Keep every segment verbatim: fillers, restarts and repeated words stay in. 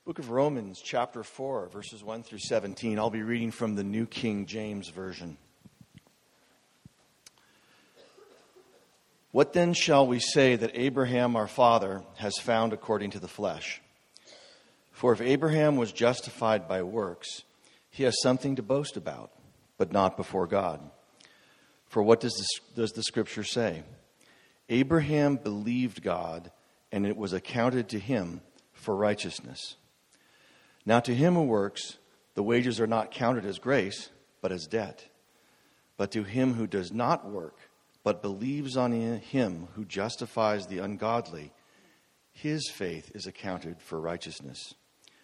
Book of Romans, chapter four, verses one through seventeen. I'll be reading from the New King James Version. What then shall we say that Abraham our father has found according to the flesh? For if Abraham was justified by works, he has something to boast about, but not before God. For what does the, does the Scripture say? Abraham believed God, and it was accounted to him for righteousness. Now to him who works, the wages are not counted as grace, but as debt. But to him who does not work, but believes on him who justifies the ungodly, his faith is accounted for righteousness.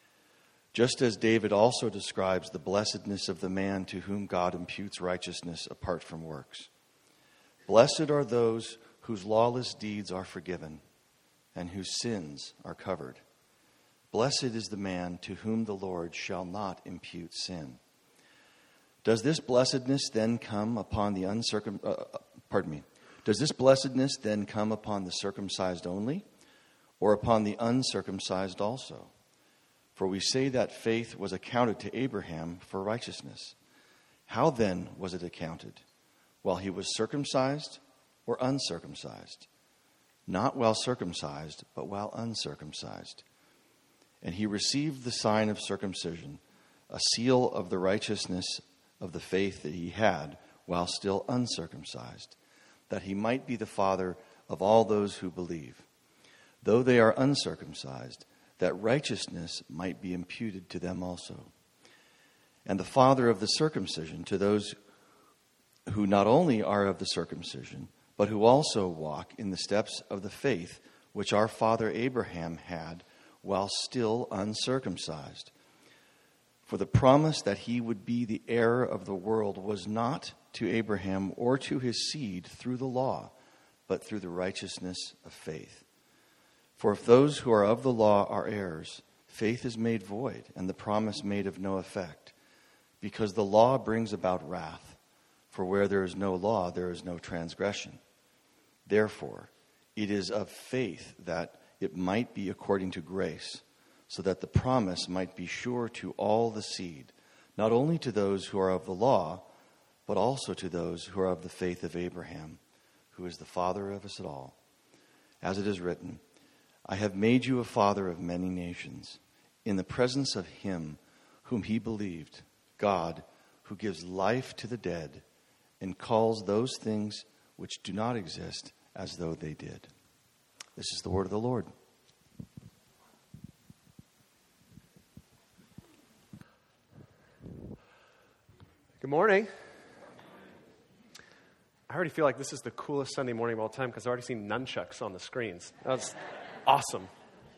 Just as David also describes the blessedness of the man to whom God imputes righteousness apart from works. Blessed are those whose lawless deeds are forgiven, and whose sins are covered. Blessed is the man to whom the Lord shall not impute sin. Does this blessedness then come upon the uncircum? Uh, pardon me. Does this blessedness then come upon the circumcised only, or upon the uncircumcised also? For we say that faith was accounted to Abraham for righteousness. How then was it accounted? While he was circumcised or uncircumcised? Not while circumcised, but while uncircumcised. And he received the sign of circumcision, a seal of the righteousness of the faith that he had while still uncircumcised, that he might be the father of all those who believe, though they are uncircumcised, that righteousness might be imputed to them also. And the father of the circumcision to those who not only are of the circumcision, but who also walk in the steps of the faith which our father Abraham had while still uncircumcised. For the promise that he would be the heir of the world was not to Abraham or to his seed through the law, but through the righteousness of faith. For if those who are of the law are heirs, faith is made void, and the promise made of no effect, because the law brings about wrath. For where there is no law, there is no transgression. Therefore, it is of faith that it might be according to grace, so that the promise might be sure to all the seed, not only to those who are of the law, but also to those who are of the faith of Abraham, who is the father of us all. As it is written, I have made you a father of many nations, in the presence of him whom he believed, God, who gives life to the dead, and calls those things which do not exist as though they did. This is the word of the Lord. Good morning. I already feel like this is the coolest Sunday morning of all time because I've already seen nunchucks on the screens. That's awesome.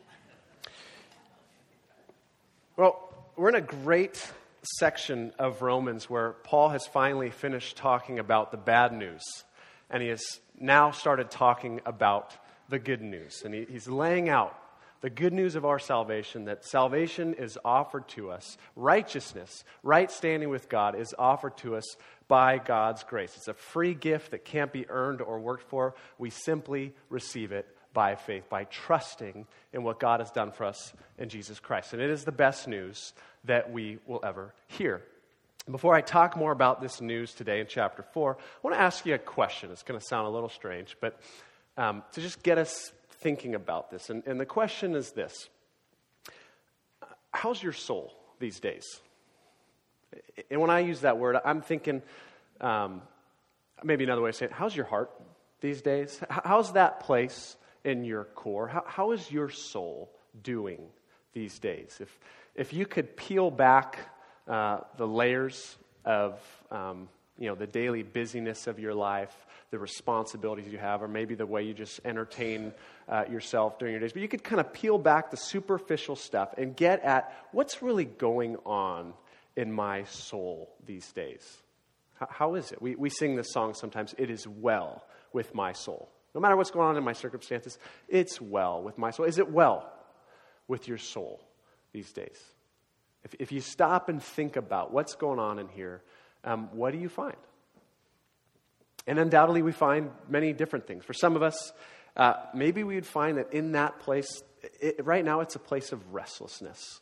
Well, we're in a great section of Romans where Paul has finally finished talking about the bad news, and he has now started talking about the good news. And he, he's laying out the good news of our salvation, that salvation is offered to us. Righteousness, right standing with God, is offered to us by God's grace. It's a free gift that can't be earned or worked for. We simply receive it by faith, by trusting in what God has done for us in Jesus Christ. And it is the best news that we will ever hear. Before I talk more about this news today in chapter four, I want to ask you a question. It's going to sound a little strange, but um, to just get us thinking about this. And, and the question is this: how's your soul these days? And when I use that word, I'm thinking, um, maybe another way of saying it, how's your heart these days? How's that place in your core? How, how is your soul doing these days? If if you could peel back uh, the layers of um, you know the daily busyness of your life, the responsibilities you have, or maybe the way you just entertain uh, yourself during your days, but you could kind of peel back the superficial stuff and get at what's really going on in my soul these days. How, how is it? We we sing this song sometimes, "It is well with my soul." No matter what's going on in my circumstances, it's well with my soul. Is it well with your soul these days? If, if you stop and think about what's going on in here, um, what do you find? And undoubtedly we find many different things. For some of us, uh, maybe we would find that in that place, it, right now it's a place of restlessness.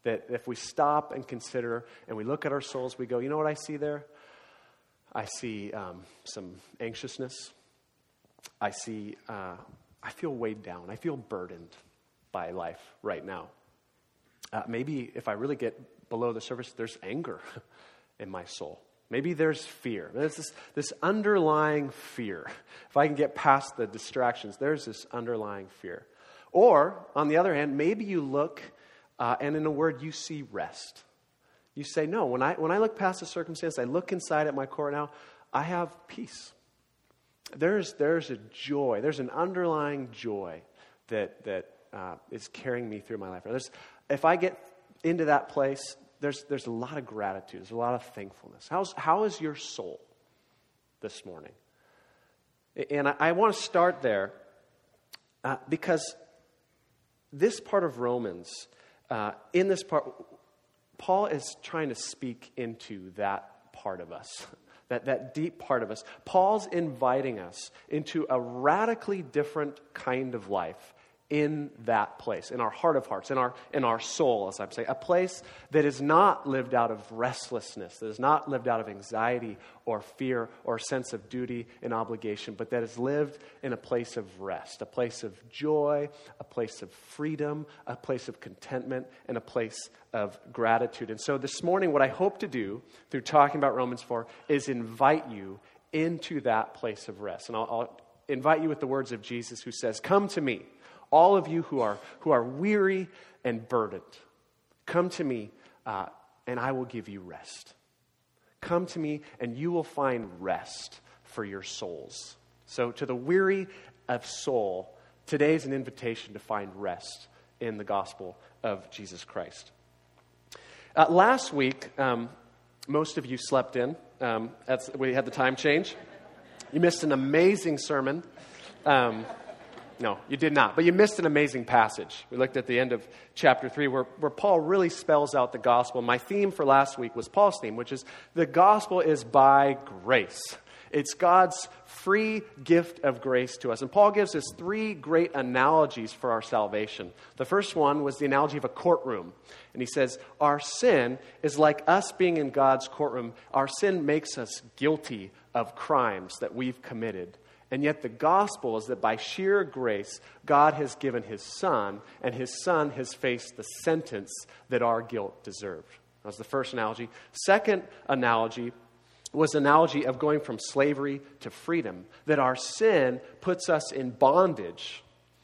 That if we stop and consider and we look at our souls, we go, you know what I see there? I see um, some anxiousness. I see, uh, I feel weighed down. I feel burdened by life right now. Uh, maybe if I really get below the surface, there's anger in my soul. Maybe there's fear. There's this, this underlying fear. If I can get past the distractions, there's this underlying fear. Or, on the other hand, maybe you look uh, and in a word, you see rest. You say, no, when I when I look past the circumstance, I look inside at my core now, I have peace. There's there's a joy. There's an underlying joy that that uh, is carrying me through my life. There's, if I get into that place, there's there's a lot of gratitude. There's a lot of thankfulness. How's how is your soul this morning? And I, I want to start there uh, because this part of Romans, uh, in this part, Paul is trying to speak into that part of us. That, that deep part of us. Paul's inviting us into a radically different kind of life in that place, in our heart of hearts, in our in our soul, as I'm saying. A place that is not lived out of restlessness, that is not lived out of anxiety or fear or sense of duty and obligation, but that is lived in a place of rest, a place of joy, a place of freedom, a place of contentment, and a place of gratitude. And so this morning, what I hope to do through talking about Romans four is invite you into that place of rest. And I'll, I'll invite you with the words of Jesus, who says, "Come to me, all of you who are who are weary and burdened. Come to me, uh, and I will give you rest. Come to me, and you will find rest for your souls." So to the weary of soul, today is an invitation to find rest in the gospel of Jesus Christ. Uh, last week, um, most of you slept in. Um, that's, we had the time change. You missed an amazing sermon. Um, no, you did not. But you missed an amazing passage. We looked at the end of chapter three where, where Paul really spells out the gospel. My theme for last week was Paul's theme, which is the gospel is by grace. It's God's free gift of grace to us. And Paul gives us three great analogies for our salvation. The first one was the analogy of a courtroom. And he says, our sin is like us being in God's courtroom. Our sin makes us guilty of crimes that we've committed. And yet the gospel is that by sheer grace, God has given his Son, and his Son has faced the sentence that our guilt deserved. That was the first analogy. Second analogy was the analogy of going from slavery to freedom, that our sin puts us in bondage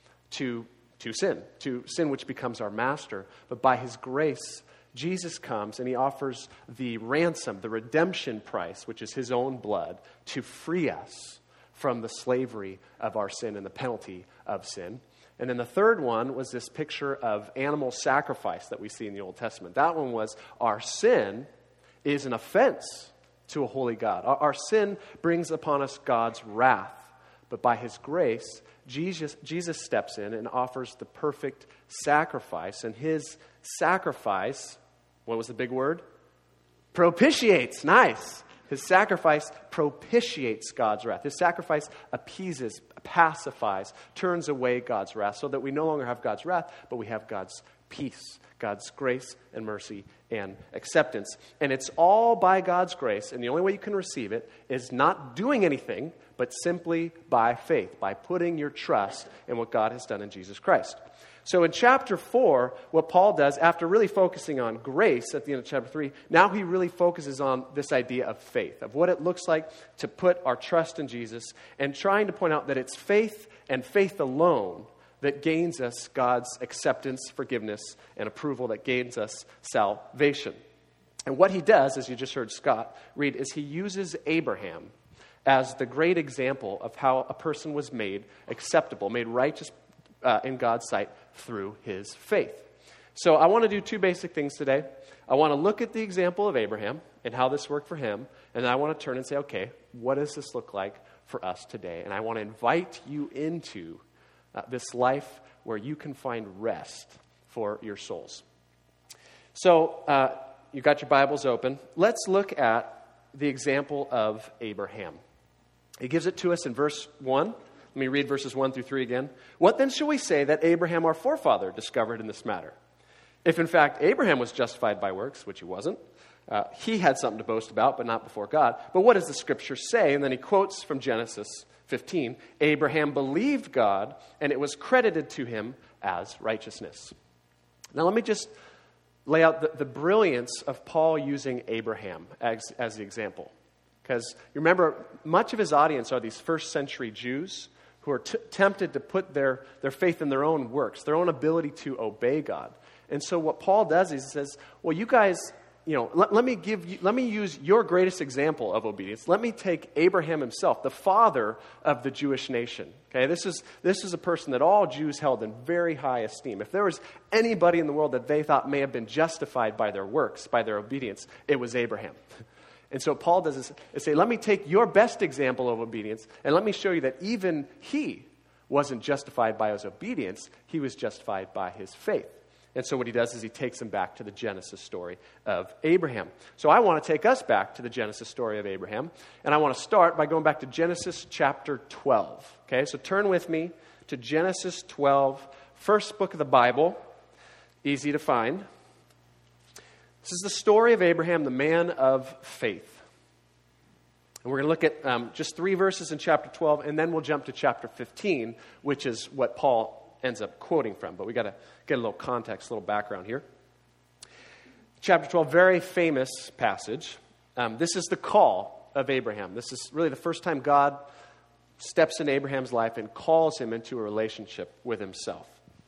to, to sin, to sin which becomes our master. But by his grace, Jesus comes and he offers the ransom, the redemption price, which is his own blood, to free us from the slavery of our sin and the penalty of sin. And then the third one was this picture of animal sacrifice that we see in the Old Testament. That one was our sin is an offense to a holy God. Our, our sin brings upon us God's wrath. But by his grace, Jesus, Jesus steps in and offers the perfect sacrifice. And his sacrifice, what was the big word? Propitiates. Nice. His sacrifice propitiates God's wrath. His sacrifice appeases, pacifies, turns away God's wrath so that we no longer have God's wrath, but we have God's peace, God's grace and mercy and acceptance. And it's all by God's grace, and the only way you can receive it is not doing anything, but simply by faith, by putting your trust in what God has done in Jesus Christ. So in chapter four, what Paul does, after really focusing on grace at the end of chapter three, now he really focuses on this idea of faith, of what it looks like to put our trust in Jesus, and trying to point out that it's faith and faith alone that gains us God's acceptance, forgiveness, and approval, that gains us salvation. And what he does, as you just heard Scott read, is he uses Abraham as the great example of how a person was made acceptable, made righteous uh, in God's sight through his faith. So I want to do two basic things today. I want to look at the example of Abraham and how this worked for him, and then I want to turn and say, okay, what does this look like for us today? And I want to invite you into Uh, this life where you can find rest for your souls. So, uh, you've got your Bibles open. Let's look at the example of Abraham. He gives it to us in verse one. Let me read verses one through three again. "What then shall we say that Abraham our forefather discovered in this matter? If, in fact, Abraham was justified by works, which he wasn't, uh, he had something to boast about, but not before God. But what does the Scripture say? And then he quotes from Genesis fifteen, Abraham believed God, and it was credited to him as righteousness. Now, let me just lay out the, the brilliance of Paul using Abraham as, as the example. Because you remember, much of his audience are these first century Jews who are t- tempted to put their, their faith in their own works, their own ability to obey God. And so what Paul does is he says, well, you guys, you know, let, let me give you, let me use your greatest example of obedience. Let me take Abraham himself, the father of the Jewish nation. Okay, this is this is a person that all Jews held in very high esteem. If there was anybody in the world that they thought may have been justified by their works, by their obedience, it was Abraham. And so Paul does this, is say, let me take your best example of obedience, and let me show you that even he wasn't justified by his obedience, he was justified by his faith. And so what he does is he takes them back to the Genesis story of Abraham. So I want to take us back to the Genesis story of Abraham. And I want to start by going back to Genesis chapter twelve. Okay, so turn with me to Genesis twelve, first book of the Bible. Easy to find. This is the story of Abraham, the man of faith. And we're going to look at um, just three verses in chapter twelve, and then we'll jump to chapter fifteen, which is what Paul ends up quoting from. But we got to get a little context, a little background here. Chapter twelve, very famous passage. Um, this is the call of Abraham. This is really the first time God steps in Abraham's life and calls him into a relationship with himself.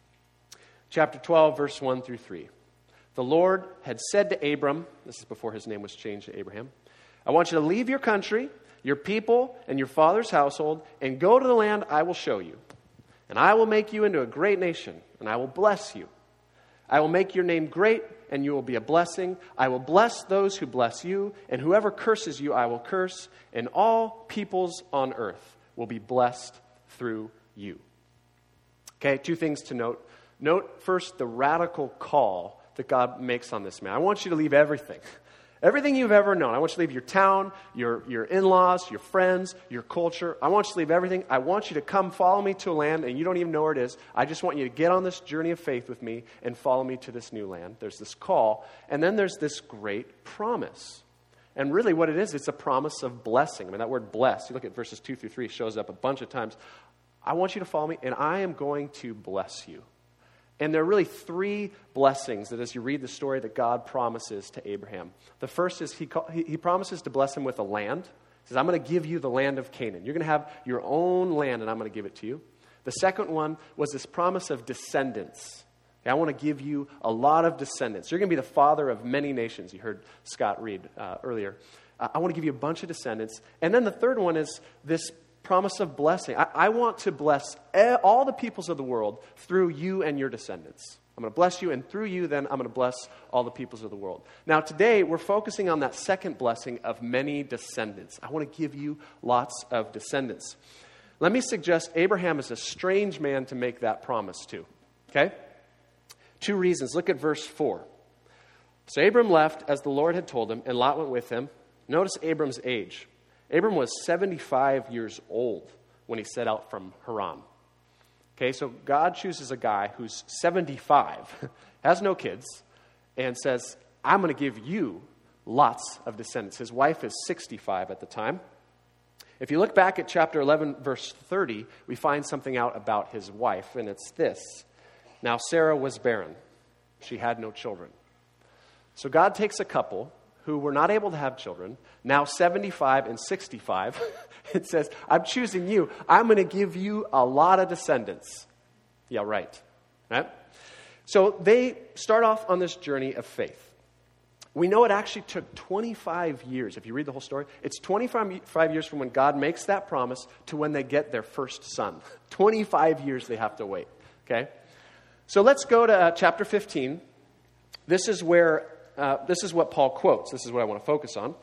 Chapter twelve, verse one through three. The Lord had said to Abram, this is before his name was changed to Abraham, I want you to leave your country, your people, and your father's household, and go to the land I will show you. And I will make you into a great nation, and I will bless you. I will make your name great, and you will be a blessing. I will bless those who bless you, and whoever curses you I will curse, and all peoples on earth will be blessed through you. Okay, two things to note. Note first the radical call that God makes on this man. I want you to leave everything. Everything you've ever known. I want you to leave your town, your, your in-laws, your friends, your culture. I want you to leave everything. I want you to come follow me to a land, and you don't even know where it is. I just want you to get on this journey of faith with me and follow me to this new land. There's this call, and then there's this great promise. And really what it is, it's a promise of blessing. I mean, that word bless, you look at verses two through three, shows up a bunch of times. I want you to follow me, and I am going to bless you. And there are really three blessings that as you read the story that God promises to Abraham. The first is he, call, he, he promises to bless him with a land. He says, I'm going to give you the land of Canaan. You're going to have your own land, and I'm going to give it to you. The second one was this promise of descendants. Okay, I want to give you a lot of descendants. You're going to be the father of many nations. You heard Scott read uh, earlier. Uh, I want to give you a bunch of descendants. And then the third one is this promise of blessing. I, I want to bless all the peoples of the world through you and your descendants. I'm going to bless you, and through you, then, I'm going to bless all the peoples of the world. Now, today, we're focusing on that second blessing of many descendants. I want to give you lots of descendants. Let me suggest Abraham is a strange man to make that promise to. Okay? Two reasons. Look at verse four. So Abram left as the Lord had told him, and Lot went with him. Notice Abram's age. Abram was seventy-five years old when he set out from Haran. Okay, so God chooses a guy who's seventy-five, has no kids, and says, I'm going to give you lots of descendants. His wife is sixty-five at the time. If you look back at chapter eleven, verse thirty, we find something out about his wife, and it's this. Now, Sarah was barren. She had no children. So God takes a couple who were not able to have children, now seventy-five and sixty-five. It says, I'm choosing you. I'm going to give you a lot of descendants. Yeah, right. Right? So they start off on this journey of faith. We know it actually took twenty-five years. If you read the whole story, it's twenty-five years from when God makes that promise to when they get their first son. twenty-five years they have to wait. Okay? So let's go to uh, chapter fifteen. This is where Uh, this is what Paul quotes. This is what I want to focus on.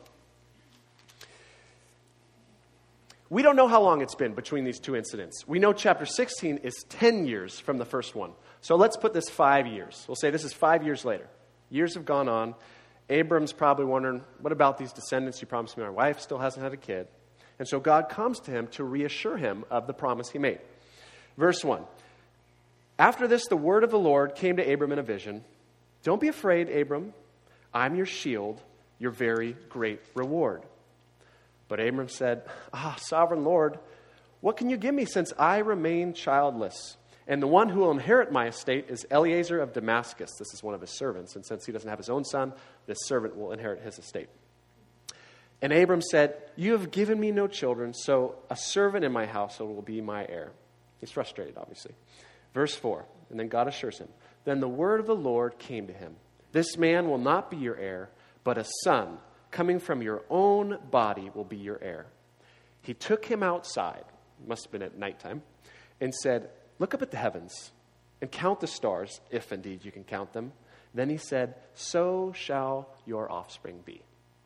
We don't know how long it's been between these two incidents. We know chapter sixteen is ten years from the first one. So let's put this five years. We'll say this is five years later. Years have gone on. Abram's probably wondering, what about these descendants you promised me? My wife still hasn't had a kid. And so God comes to him to reassure him of the promise he made. Verse one. After this, the word of the Lord came to Abram in a vision. Don't be afraid, Abram. I'm your shield, your very great reward. But Abram said, Ah, sovereign Lord, what can you give me since I remain childless? And the one who will inherit my estate is Eliezer of Damascus. This is one of his servants. And since he doesn't have his own son, this servant will inherit his estate. And Abram said, you have given me no children, so a servant in my household will be my heir. He's frustrated, obviously. Verse four, and then God assures him, then the word of the Lord came to him. This man will not be your heir, but a son coming from your own body will be your heir. He took him outside, must have been at nighttime, and said, look up at the heavens and count the stars, if indeed you can count them. Then he said, so shall your offspring be.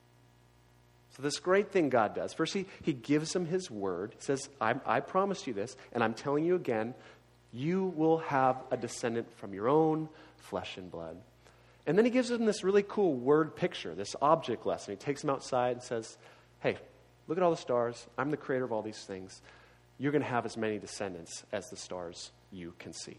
So this great thing God does. First, he, he gives him his word. He says, I, I promised you this, and I'm telling you again, you will have a descendant from your own flesh and blood. And then he gives him this really cool word picture, this object lesson. He takes him outside and says, hey, look at all the stars. I'm the creator of all these things. You're going to have as many descendants as the stars you can see.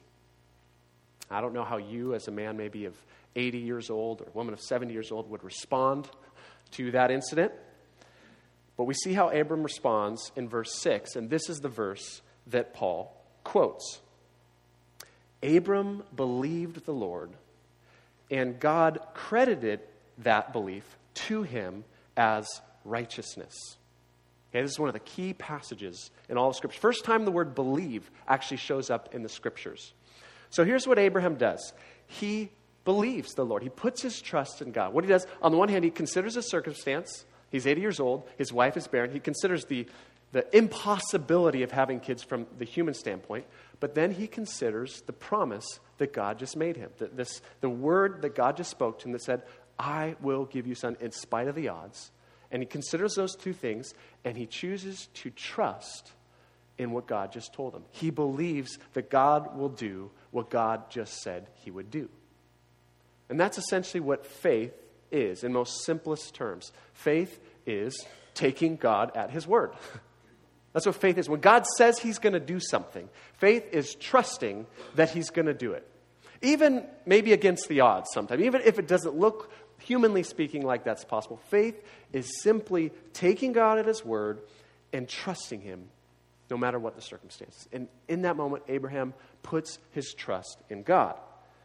I don't know how you, as a man maybe of eighty years old or a woman of seventy years old, would respond to that incident. But we see how Abram responds in verse six, and this is the verse that Paul quotes. Abram believed the Lord, and God credited that belief to him as righteousness. Okay, this is one of the key passages in all of Scripture. First time the word believe actually shows up in the Scriptures. So here's what Abraham does. He believes the Lord. He puts his trust in God. What he does, on the one hand, he considers his circumstance. He's eighty years old. His wife is barren. He considers the, the impossibility of having kids from the human standpoint. But then he considers the promise that God just made him. The, this, the word that God just spoke to him that said, I will give you a son in spite of the odds. And he considers those two things, and he chooses to trust in what God just told him. He believes that God will do what God just said he would do. And that's essentially what faith is in most simplest terms. Faith is taking God at his word. That's what faith is. When God says he's going to do something, faith is trusting that he's going to do it. Even maybe against the odds sometimes, even if it doesn't look, humanly speaking, like that's possible. Faith is simply taking God at his word and trusting him no matter what the circumstances. And in that moment, Abraham puts his trust in God.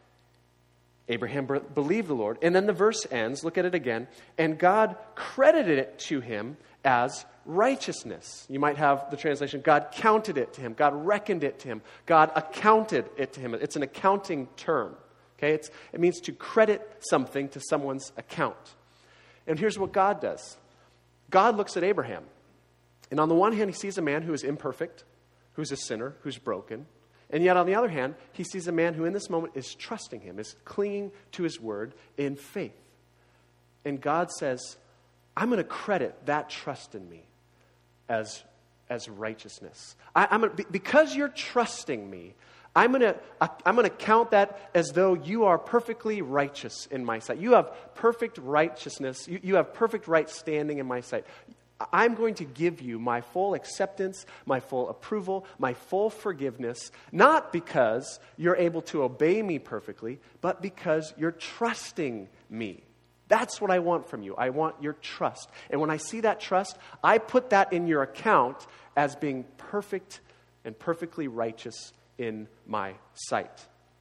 Abraham believed the Lord. And then the verse ends, look at it again, and God credited it to him as righteousness. You might have the translation, God counted it to him. God reckoned it to him. God accounted it to him. It's an accounting term. Okay, it's, it means to credit something to someone's account. And here's what God does. God looks at Abraham. And on the one hand, he sees a man who is imperfect, who's a sinner, who's broken. And yet on the other hand, he sees a man who in this moment is trusting him, is clinging to his word in faith. And God says, I'm going to credit that trust in me as, as righteousness. I, I'm gonna, because you're trusting me, I'm going to I'm going to count that as though you are perfectly righteous in my sight. You have perfect righteousness. You, you have perfect right standing in my sight. I'm going to give you my full acceptance, my full approval, my full forgiveness, not because you're able to obey me perfectly, but because you're trusting me. That's what I want from you. I want your trust. And when I see that trust, I put that in your account as being perfect and perfectly righteous in my sight.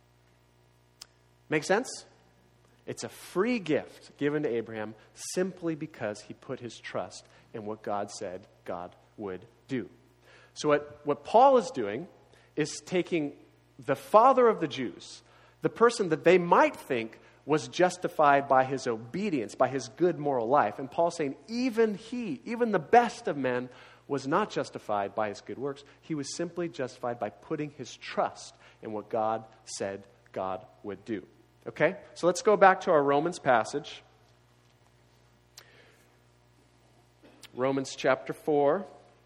Make sense? It's a free gift given to Abraham simply because he put his trust in what God said God would do. So what, what Paul is doing is taking the father of the Jews, the person that they might think was justified by his obedience, by his good moral life. And Paul's saying even he, even the best of men, was not justified by his good works. He was simply justified by putting his trust in what God said God would do. Okay? So let's go back to our Romans passage. Romans chapter four.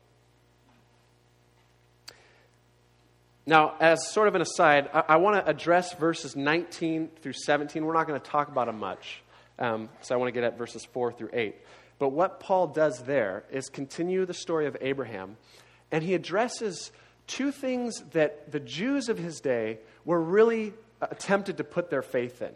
Now, as sort of an aside, I, I want to address verses nineteen through seventeen. We're not going to talk about them much, um, so I want to get at verses four through eight. But what Paul does there is continue the story of Abraham, and he addresses two things that the Jews of his day were really tempted to put their faith in.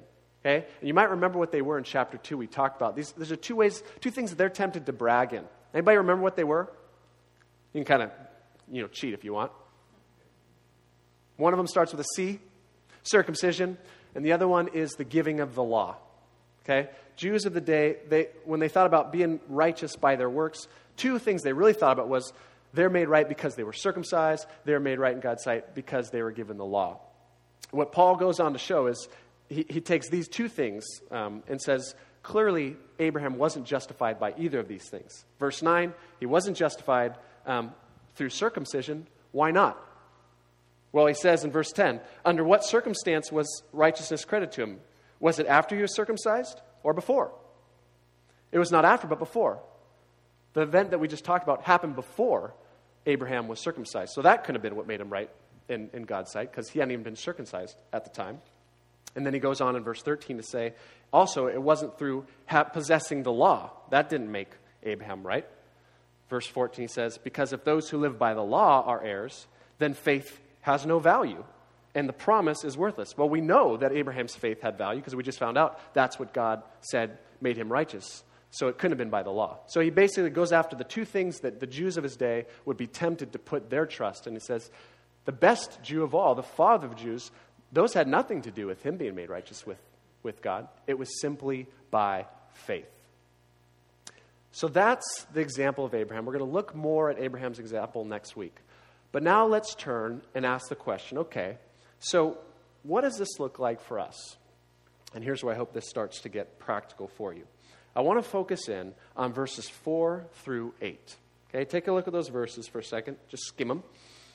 Okay? And you might remember what they were in chapter two we talked about. These, these are two ways, two things that they're tempted to brag in. Anybody remember what they were? You can kind of, you know, cheat if you want. One of them starts with a C, circumcision, and the other one is the giving of the law. Okay? Jews of the day, they when they thought about being righteous by their works, two things they really thought about was they're made right because they were circumcised, they're made right in God's sight because they were given the law. What Paul goes on to show is he, he takes these two things um, and says, clearly Abraham wasn't justified by either of these things. Verse nine, he wasn't justified um, through circumcision. Why not? Well, he says in verse ten, under what circumstance was righteousness credited to him? Was it after he was circumcised or before? It was not after, but before. The event that we just talked about happened before Abraham was circumcised. So that could have been what made him right in, in God's sight, because he hadn't even been circumcised at the time. And then he goes on in verse thirteen to say, also, it wasn't through ha- possessing the law. That didn't make Abraham right. Verse fourteen says, because if those who live by the law are heirs, then faith has no value, and the promise is worthless. Well, we know that Abraham's faith had value because we just found out that's what God said made him righteous. So it couldn't have been by the law. So he basically goes after the two things that the Jews of his day would be tempted to put their trust in. He says, the best Jew of all, the father of Jews, those had nothing to do with him being made righteous with, with God. It was simply by faith. So that's the example of Abraham. We're going to look more at Abraham's example next week. But now let's turn and ask the question, okay, so what does this look like for us? And here's where I hope this starts to get practical for you. I want to focus in on verses four through eight. Okay, take a look at those verses for a second. Just skim them.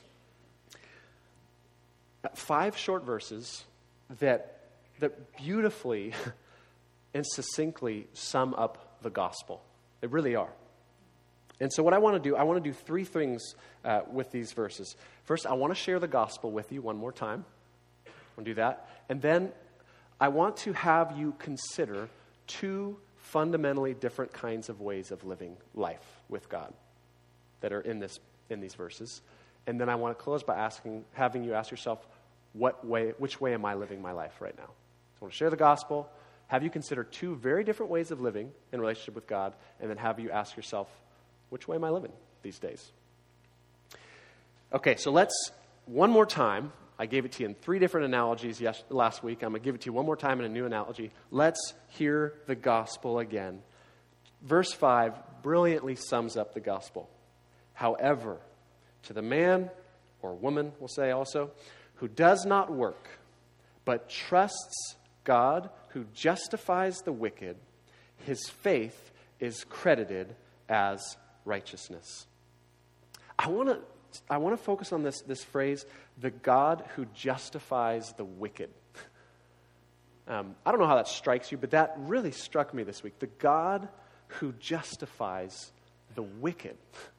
Five short verses that, that beautifully and succinctly sum up the gospel. They really are. And so what I want to do, I want to do three things uh, with these verses. First, I want to share the gospel with you one more time. I want to do that. And then I want to have you consider two fundamentally different kinds of ways of living life with God that are in this in these verses. And then I want to close by asking, having you ask yourself, what way, which way am I living my life right now? So I want to share the gospel, have you consider two very different ways of living in relationship with God, and then have you ask yourself, which way am I living these days? Okay, so let's, one more time, I gave it to you in three different analogies yes, last week. I'm going to give it to you one more time in a new analogy. Let's hear the gospel again. Verse five brilliantly sums up the gospel. However, to the man, or woman, we'll say also, who does not work, but trusts God, who justifies the wicked, his faith is credited as righteousness. I want to I want to focus on this, this phrase, the God who justifies the wicked. Um, I don't know how that strikes you, but that really struck me this week. The God who justifies the wicked.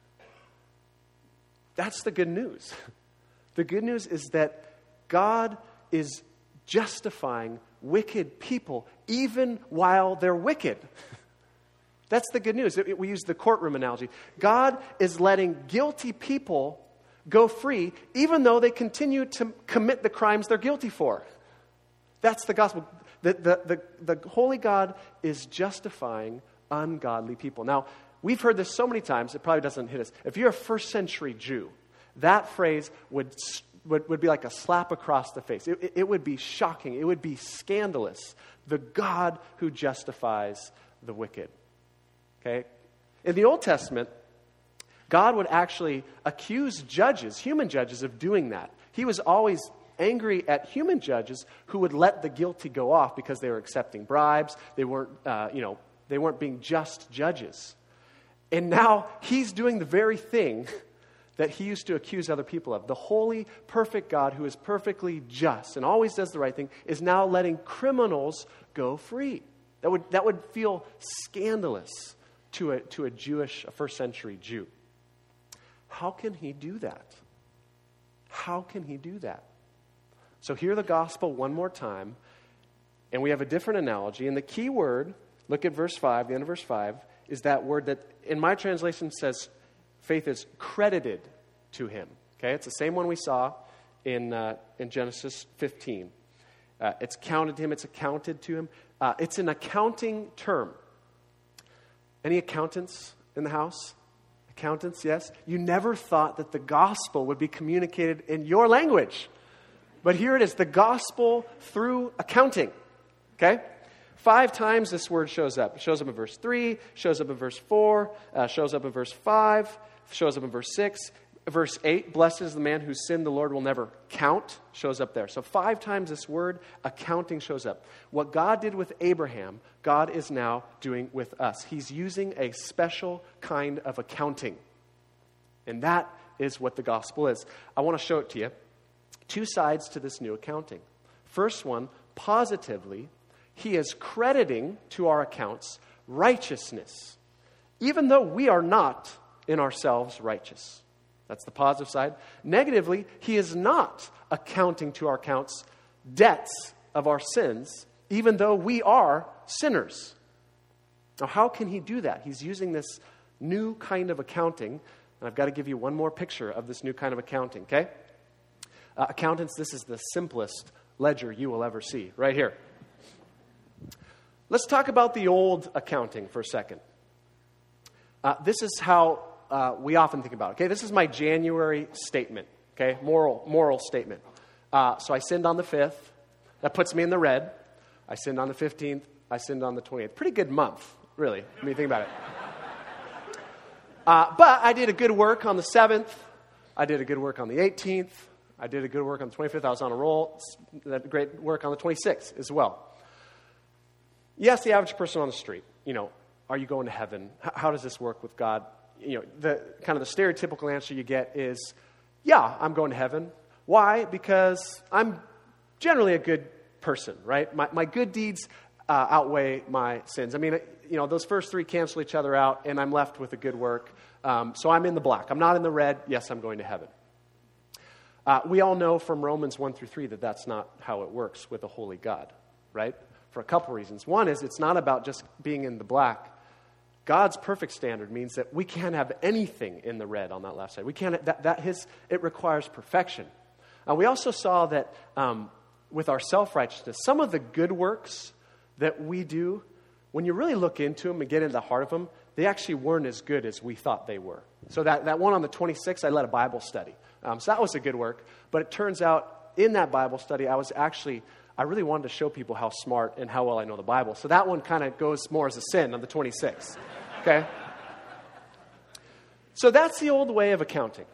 That's the good news. The good news is that God is justifying wicked people even while they're wicked. That's the good news. We use the courtroom analogy. God is letting guilty people go free even though they continue to commit the crimes they're guilty for. That's the gospel. The, the, the, the holy God is justifying ungodly people. Now, we've heard this so many times, it probably doesn't hit us. If you're a first century Jew, that phrase would, would, would be like a slap across the face. It, it would be shocking. It would be scandalous. The God who justifies the wicked. Okay? In the Old Testament, God would actually accuse judges, human judges, of doing that. He was always angry at human judges who would let the guilty go off because they were accepting bribes. They weren't, uh, you know, they weren't being just judges. And now he's doing the very thing that he used to accuse other people of. The holy, perfect God who is perfectly just and always does the right thing is now letting criminals go free. That would that would feel scandalous to a to a Jewish, a first century Jew. How can he do that? How can he do that? So hear the gospel one more time, and we have a different analogy. And the key word, look at verse five, the end of verse five, is that word that in my translation says faith is credited to him. Okay, it's the same one we saw in uh, in Genesis fifteen. Uh, it's counted to him. It's accounted to him. Uh, it's an accounting term. Any accountants in the house? Accountants, yes? You never thought that the gospel would be communicated in your language. But here it is, the gospel through accounting. Okay? Five times this word shows up. It shows up in verse three, shows up in verse four, uh, shows up in verse five, shows up in verse six. Verse eight, blessed is the man whose sin the Lord will never count, shows up there. So five times this word, accounting, shows up. What God did with Abraham, God is now doing with us. He's using a special kind of accounting. And that is what the gospel is. I want to show it to you. Two sides to this new accounting. First one, positively, he is crediting to our accounts righteousness, even though we are not in ourselves righteous. That's the positive side. Negatively, he is not accounting to our accounts debts of our sins, even though we are sinners. Now, how can he do that? He's using this new kind of accounting, and I've got to give you one more picture of this new kind of accounting, okay? Uh, accountants, this is the simplest ledger you will ever see, right here. Let's talk about the old accounting for a second. Uh, this is how Uh, we often think about it. Okay, this is my January statement. Okay, moral moral statement. Uh, so I sinned on the fifth. That puts me in the red. I sinned on the fifteenth. I sinned on the twentieth. Pretty good month, really, when you think about it. Uh, but I did a good work on the seventh. I did a good work on the eighteenth. I did a good work on the twenty-fifth. I was on a roll. That great work on the twenty-sixth as well. Yes, the average person on the street. You know, are you going to heaven? H- how does this work with God? You know, the kind of the stereotypical answer you get is, yeah, I'm going to heaven. Why? Because I'm generally a good person, right? My, my good deeds uh, outweigh my sins. I mean, you know, those first three cancel each other out, and I'm left with a good work. Um, so I'm in the black. I'm not in the red. Yes, I'm going to heaven. Uh, we all know from Romans one through three that that's not how it works with a holy God, right? For a couple reasons. One is it's not about just being in the black. God's perfect standard means that we can't have anything in the red on that left side. We can't. That, that his it requires perfection. Uh, we also saw that um, with our self-righteousness, some of the good works that we do, when you really look into them and get into the heart of them, they actually weren't as good as we thought they were. So that, that one on the twenty-sixth, I led a Bible study. Um, so that was a good work. But it turns out in that Bible study, I was actually, I really wanted to show people how smart and how well I know the Bible. So that one kind of goes more as a sin on the twenty-sixth. Okay? So that's the old way of accounting.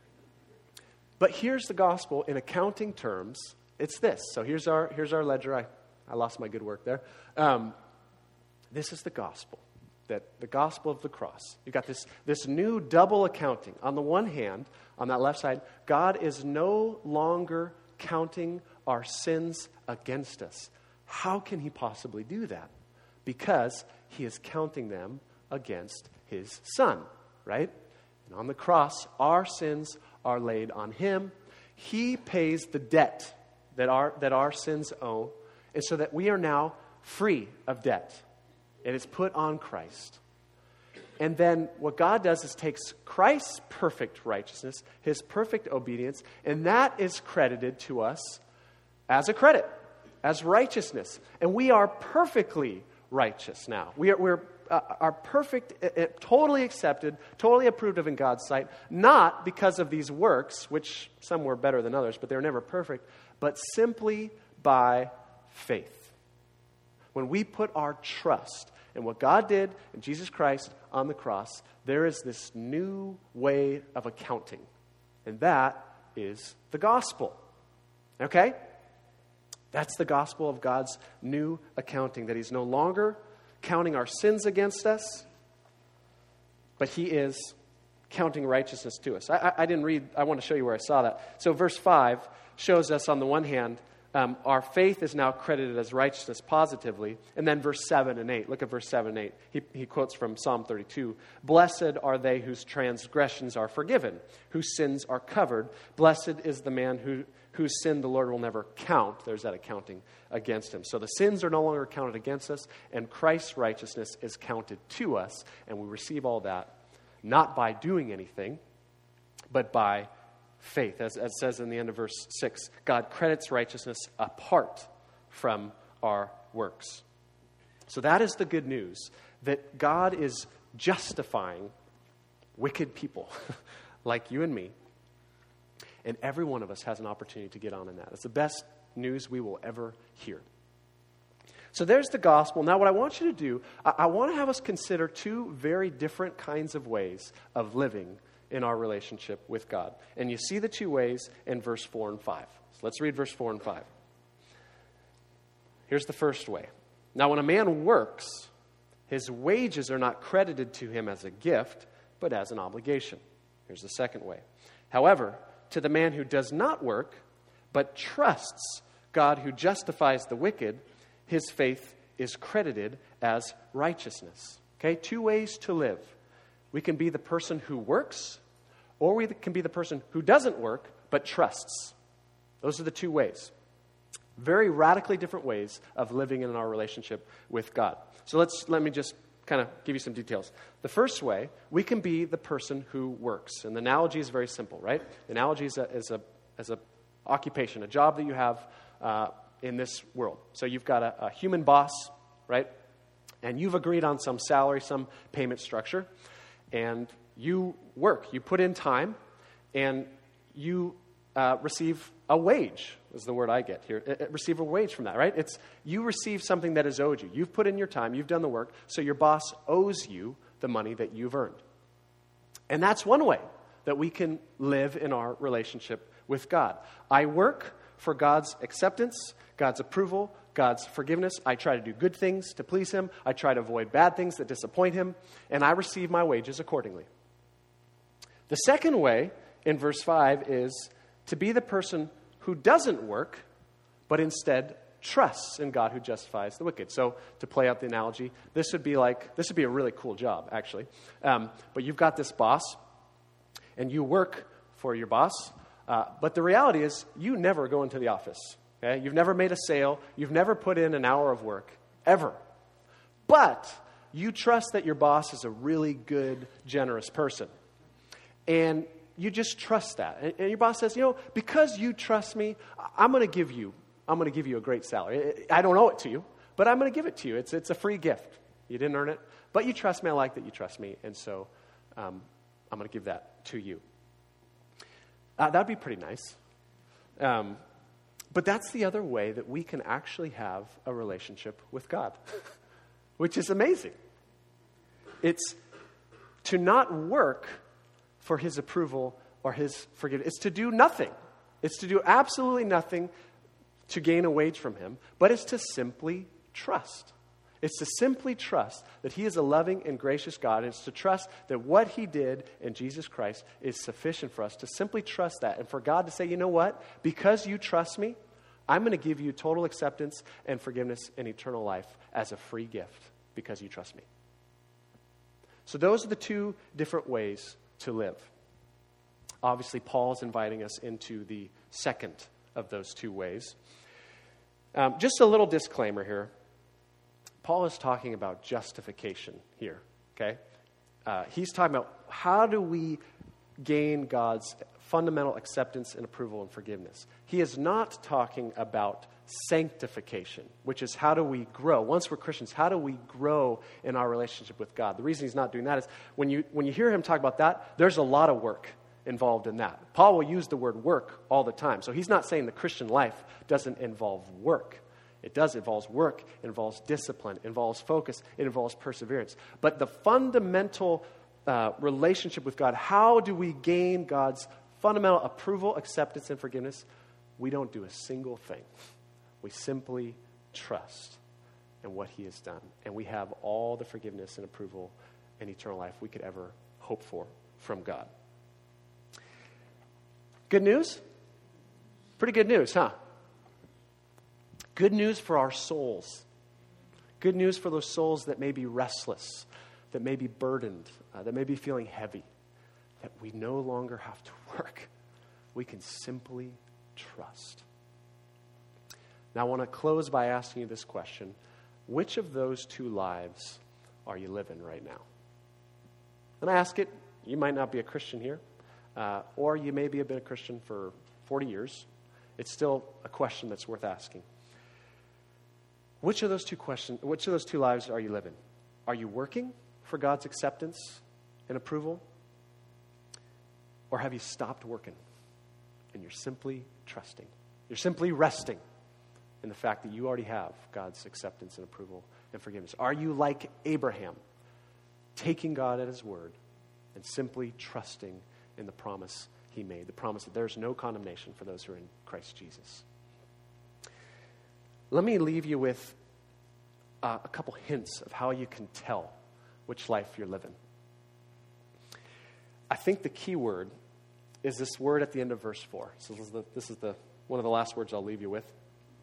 But here's the gospel in accounting terms. It's this. So here's our here's our ledger. I, I lost my good work there. Um, this is the gospel. That the gospel of the cross. You've got this, this new double accounting. On the one hand, on that left side, God is no longer counting our sins against us. How can he possibly do that? Because he is counting them against his son, right? And on the cross, our sins are laid on him. He pays the debt that our, that our sins owe, and so that we are now free of debt. And it's put on Christ. And then what God does is takes Christ's perfect righteousness, his perfect obedience, and that is credited to us as a credit, as righteousness. And we are perfectly righteous now. We are, we're uh, are perfect, uh, totally accepted, totally approved of in God's sight, not because of these works, which some were better than others, but they were never perfect, but simply by faith. When we put our trust in what God did in Jesus Christ on the cross, there is this new way of accounting. And that is the gospel. Okay? That's the gospel of God's new accounting, that he's no longer counting our sins against us, but he is counting righteousness to us. I, I, I didn't read, I want to show you where I saw that. So verse five shows us on the one hand, um, our faith is now credited as righteousness positively. And then verse seven and eight, look at verse seven and eight. He, he quotes from Psalm thirty-two. Blessed are they whose transgressions are forgiven, whose sins are covered. Blessed is the man who whose sin the Lord will never count. There's that accounting against him. So the sins are no longer counted against us, and Christ's righteousness is counted to us, and we receive all that not by doing anything, but by faith. As, as it says in the end of verse six, God credits righteousness apart from our works. So that is the good news, that God is justifying wicked people like you and me. And every one of us has an opportunity to get on in that. It's the best news we will ever hear. So there's the gospel. Now what I want you to do, I, I want to have us consider two very different kinds of ways of living in our relationship with God. And you see the two ways in verse four and five. So let's read verse four and five. Here's the first way. Now when a man works, his wages are not credited to him as a gift, but as an obligation. Here's the second way. However, to the man who does not work, but trusts God who justifies the wicked, his faith is credited as righteousness. Okay, two ways to live. We can be the person who works, or we can be the person who doesn't work, but trusts. Those are the two ways. Very radically different ways of living in our relationship with God. So let's let me just kind of give you some details. The first way, we can be the person who works. And the analogy is very simple, right? The analogy is a, is a, is a occupation, a job that you have uh, in this world. So you've got a, a human boss, right? And you've agreed on some salary, some payment structure. And you work. You put in time, and you uh, receive a wage, is the word I get here. Uh, receive a wage from that, right? It's you receive something that is owed you. You've put in your time. You've done the work. So your boss owes you the money that you've earned. And that's one way that we can live in our relationship with God. I work for God's acceptance, God's approval, God's forgiveness. I try to do good things to please Him. I try to avoid bad things that disappoint Him. And I receive my wages accordingly. The second way in verse five is to be the person who doesn't work, but instead trusts in God who justifies the wicked. So to play out the analogy, this would be like, this would be a really cool job, actually. Um, but you've got this boss, and you work for your boss. Uh, but the reality is, you never go into the office. Okay? You've never made a sale. You've never put in an hour of work, ever. But you trust that your boss is a really good, generous person. And you just trust that. And, and your boss says, you know, because you trust me, I'm going to give you, I'm going to give you a great salary. I don't owe it to you, but I'm going to give it to you. It's, it's a free gift. You didn't earn it, but you trust me. I like that you trust me. And so um, I'm going to give that to you. Uh, that'd be pretty nice. Um, but that's the other way that we can actually have a relationship with God, which is amazing. It's to not work for His approval or His forgiveness. It's to do nothing. It's to do absolutely nothing to gain a wage from Him, but it's to simply trust. It's to simply trust that He is a loving and gracious God, and it's to trust that what He did in Jesus Christ is sufficient for us, to simply trust that, and for God to say, you know what? Because you trust me, I'm going to give you total acceptance and forgiveness and eternal life as a free gift because you trust me. So those are the two different ways to live. Obviously, Paul's inviting us into the second of those two ways. Um, just a little disclaimer here. Paul is talking about justification here, okay? Uh, he's talking about how do we gain God's fundamental acceptance and approval and forgiveness. He is not talking about sanctification, which is how do we grow. Once we're Christians, how do we grow in our relationship with God? The reason he's not doing that is when you when you hear him talk about that, there's a lot of work involved in that. Paul will use the word work all the time. So he's not saying the Christian life doesn't involve work. It does. It involves work, it involves discipline, it involves focus, it involves perseverance. But the fundamental uh, relationship with God, how do we gain God's fundamental approval, acceptance, and forgiveness? We don't do a single thing. We simply trust in what He has done. And we have all the forgiveness and approval and eternal life we could ever hope for from God. Good news? Pretty good news, huh? Good news for our souls. Good news for those souls that may be restless, that may be burdened, uh, that may be feeling heavy, that we no longer have to work. We can simply trust. Now, I want to close by asking you this question. Which of those two lives are you living right now? And I ask it, you might not be a Christian here, uh, or you maybe have been a Christian for forty years. It's still a question that's worth asking. Which of those two questions, which of those two lives are you living? Are you working for God's acceptance and approval? Or have you stopped working and you're simply trusting? You're simply resting in the fact that you already have God's acceptance and approval and forgiveness. Are you like Abraham, taking God at his word and simply trusting in the promise he made, the promise that there's no condemnation for those who are in Christ Jesus? Let me leave you with uh, a couple hints of how you can tell which life you're living. I think the key word is this word at the end of verse four. So this is the, this is the one of the last words I'll leave you with.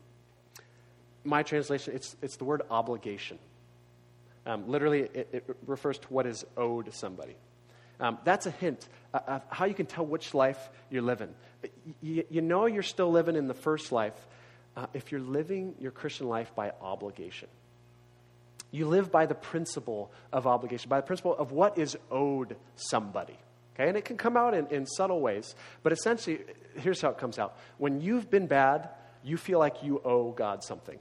My translation, it's it's the word obligation. Um, literally, it, it refers to what is owed somebody. Um, that's a hint of how you can tell which life you're living. You, you know you're still living in the first life uh, if you're living your Christian life by obligation. You live by the principle of obligation, by the principle of what is owed somebody. Okay, and it can come out in, in subtle ways, but essentially, here's how it comes out. When you've been bad, you feel like you owe God something.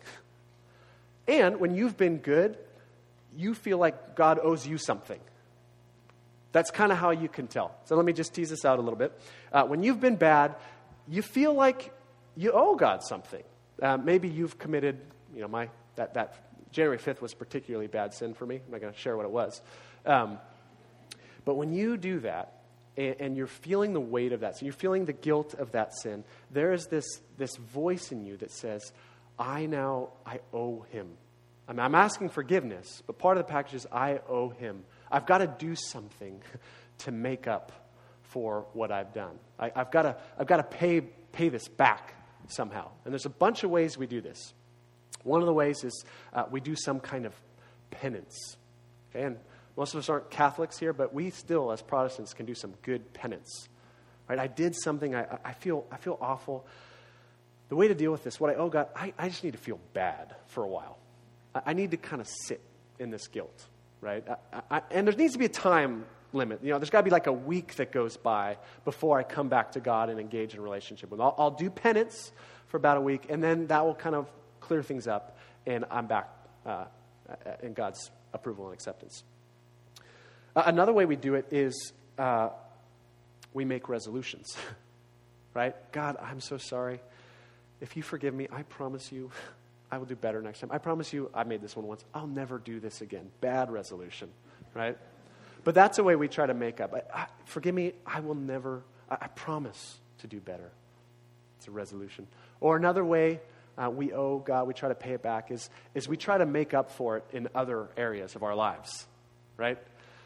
And when you've been good, you feel like God owes you something. That's kind of how you can tell. So let me just tease this out a little bit. Uh, when you've been bad, you feel like you owe God something. Uh, maybe you've committed, you know, my that, that January fifth was a particularly bad sin for me. I'm not going to share what it was. Um, but when you do that, and, and you're feeling the weight of that, so you're feeling the guilt of that sin, there is this, this voice in you that says, I now, I owe him. I mean, I'm asking forgiveness, but part of the package is I owe him. I've got to do something to make up for what I've done. I, I've got to, I've got to pay, pay this back somehow. And there's a bunch of ways we do this. One of the ways is uh, we do some kind of penance. Okay, and most of us aren't Catholics here, but we still, as Protestants, can do some good penance. Right? I did something. I, I feel, I feel awful. The way to deal with this, what I owe God, I, I just need to feel bad for a while. I, I need to kind of sit in this guilt. Right? I, I, and there needs to be a time limit. You know, there's got to be like a week that goes by before I come back to God and engage in a relationship with him. I'll, I'll do penance for about a week, and then that will kind of clear things up, and I'm back uh, in God's approval and acceptance. Uh, another way we do it is uh, we make resolutions, right? God, I'm so sorry. If you forgive me, I promise you I will do better next time. I promise you, I made this one once. I'll never do this again. Bad resolution, right? But that's a way we try to make up. I, I, forgive me, I will never, I, I promise to do better. It's a resolution. Or another way Uh, we owe God, we try to pay it back, is, is we try to make up for it in other areas of our lives, right?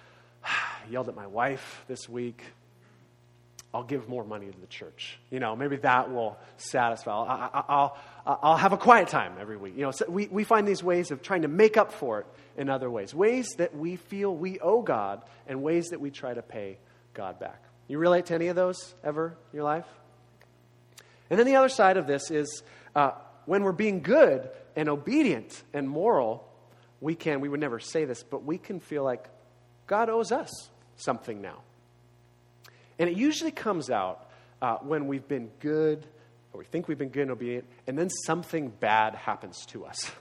I yelled at my wife this week. I'll give more money to the church. You know, maybe that will satisfy. I'll, I, I'll, I'll have a quiet time every week. You know, so we, we find these ways of trying to make up for it in other ways. Ways that we feel we owe God and ways that we try to pay God back. You relate to any of those ever in your life? And then the other side of this is uh, when we're being good and obedient and moral, we can, we would never say this, but we can feel like God owes us something now. And it usually comes out uh, when we've been good, or we think we've been good and obedient, and then something bad happens to us.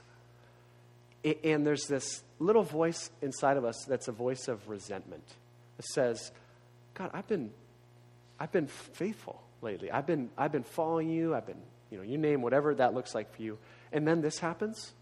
And there's this little voice inside of us that's a voice of resentment. It says, God, I've been, I've been faithful lately. I've been, I've been following you. I've been, you know, you name whatever that looks like for you. And then this happens.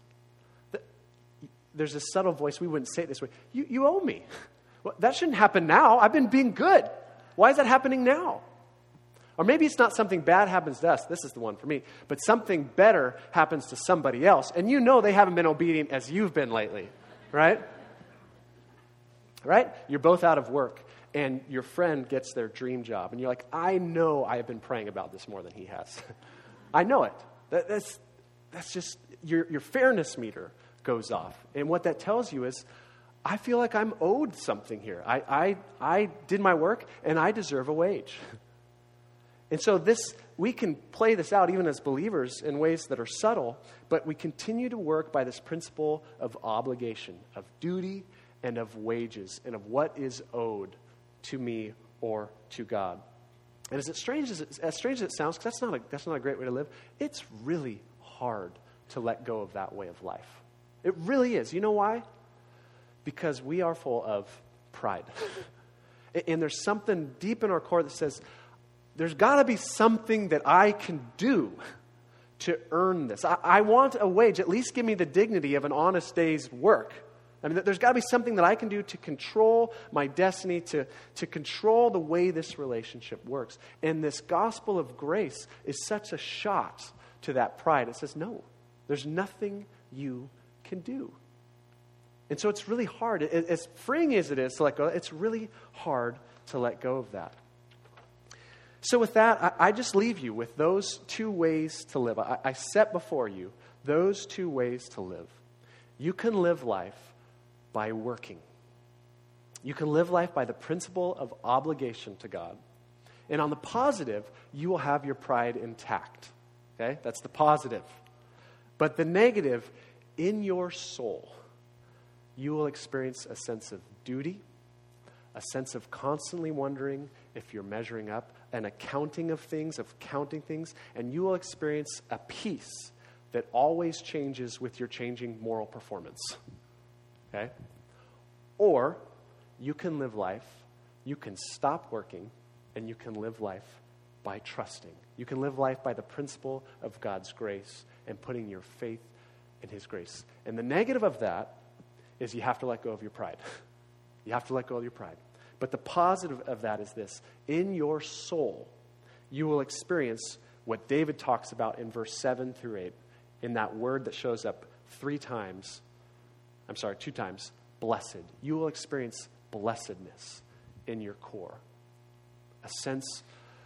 There's a subtle voice. We wouldn't say it this way. You, you owe me. Well, that shouldn't happen now. I've been being good. Why is that happening now? Or maybe it's not something bad happens to us. This is the one for me. But something better happens to somebody else. And you know they haven't been obedient as you've been lately. Right? Right? You're both out of work. And your friend gets their dream job. And you're like, I know I have been praying about this more than he has. I know it. That, that's, that's just, your, your fairness meter goes off. And what that tells you is, I feel like I'm owed something here. I, I, I did my work, and I deserve a wage. And so this, we can play this out even as believers in ways that are subtle, but we continue to work by this principle of obligation, of duty, and of wages, and of what is owed to me or to God. And as it strange as it, as strange as it sounds, because that's not a that's not a great way to live, it's really hard to let go of that way of life. It really is. You know why? Because we are full of pride. And there's something deep in our core that says, there's got to be something that I can do to earn this. I, I want a wage. At least give me the dignity of an honest day's work. I mean, there's got to be something that I can do to control my destiny, to, to control the way this relationship works. And this gospel of grace is such a shot to that pride. It says, no, there's nothing you can do. And so it's really hard. As freeing as it is to let go, it's really hard to let go of that. So with that, I, I just leave you with those two ways to live. I, I set before you those two ways to live. You can live life by working. You can live life by the principle of obligation to God. And on the positive, you will have your pride intact. Okay? That's the positive. But the negative, in your soul, you will experience a sense of duty, a sense of constantly wondering if you're measuring up, an accounting of things, of counting things, and you will experience a peace that always changes with your changing moral performance. Okay? Or you can live life, you can stop working, and you can live life by trusting. You can live life by the principle of God's grace and putting your faith in His grace. And the negative of that is you have to let go of your pride. You have to let go of your pride. But the positive of that is this. In your soul, you will experience what David talks about in verse seven through eight, in that word that shows up three times, I'm sorry, two times, blessed. You will experience blessedness in your core. A sense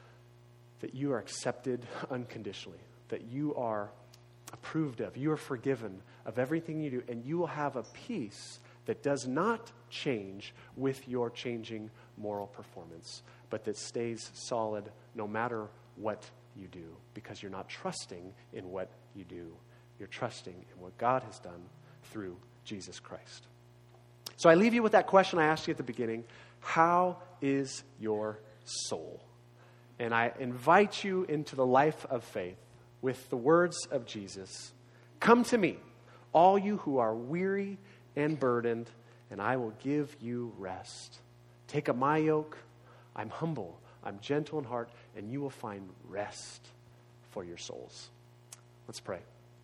that you are accepted unconditionally, that you are approved of, you are forgiven of everything you do, and you will have a peace that does not change with your changing moral performance, but that stays solid no matter what you do, because you're not trusting in what you do. You're trusting in what God has done through Jesus Christ. So I leave you with that question I asked you at the beginning. How is your soul? And I invite you into the life of faith with the words of Jesus. Come to me, all you who are weary and burdened, and I will give you rest. Take up my yoke. I'm humble. I'm gentle in heart, and you will find rest for your souls. Let's pray.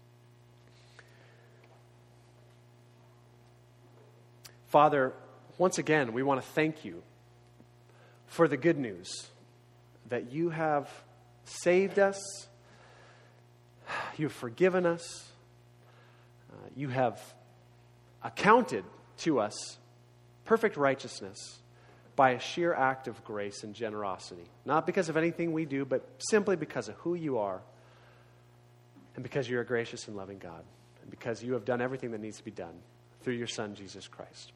Father, once again, we want to thank you for the good news that you have saved us, you've forgiven us, uh, you have accounted to us perfect righteousness by a sheer act of grace and generosity. Not because of anything we do, but simply because of who you are, and because you're a gracious and loving God, and because you have done everything that needs to be done through your Son, Jesus Christ.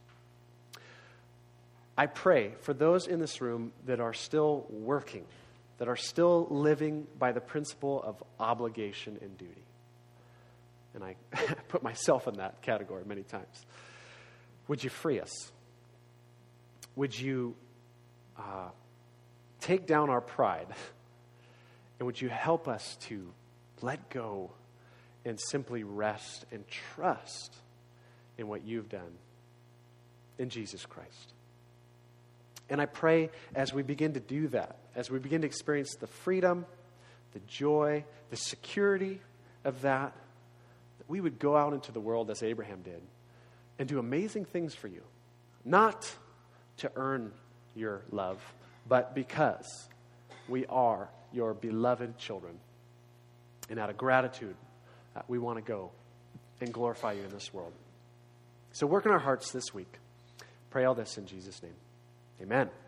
I pray for those in this room that are still working, that are still living by the principle of obligation and duty. And I put myself in that category many times. Would you free us? Would you uh, take down our pride? And would you help us to let go and simply rest and trust in what you've done in Jesus Christ? And I pray as we begin to do that, as we begin to experience the freedom, the joy, the security of that, that we would go out into the world as Abraham did and do amazing things for you. Not to earn your love, but because we are your beloved children. And out of gratitude, uh, we want to go and glorify you in this world. So work in our hearts this week. Pray all this in Jesus' name. Amen.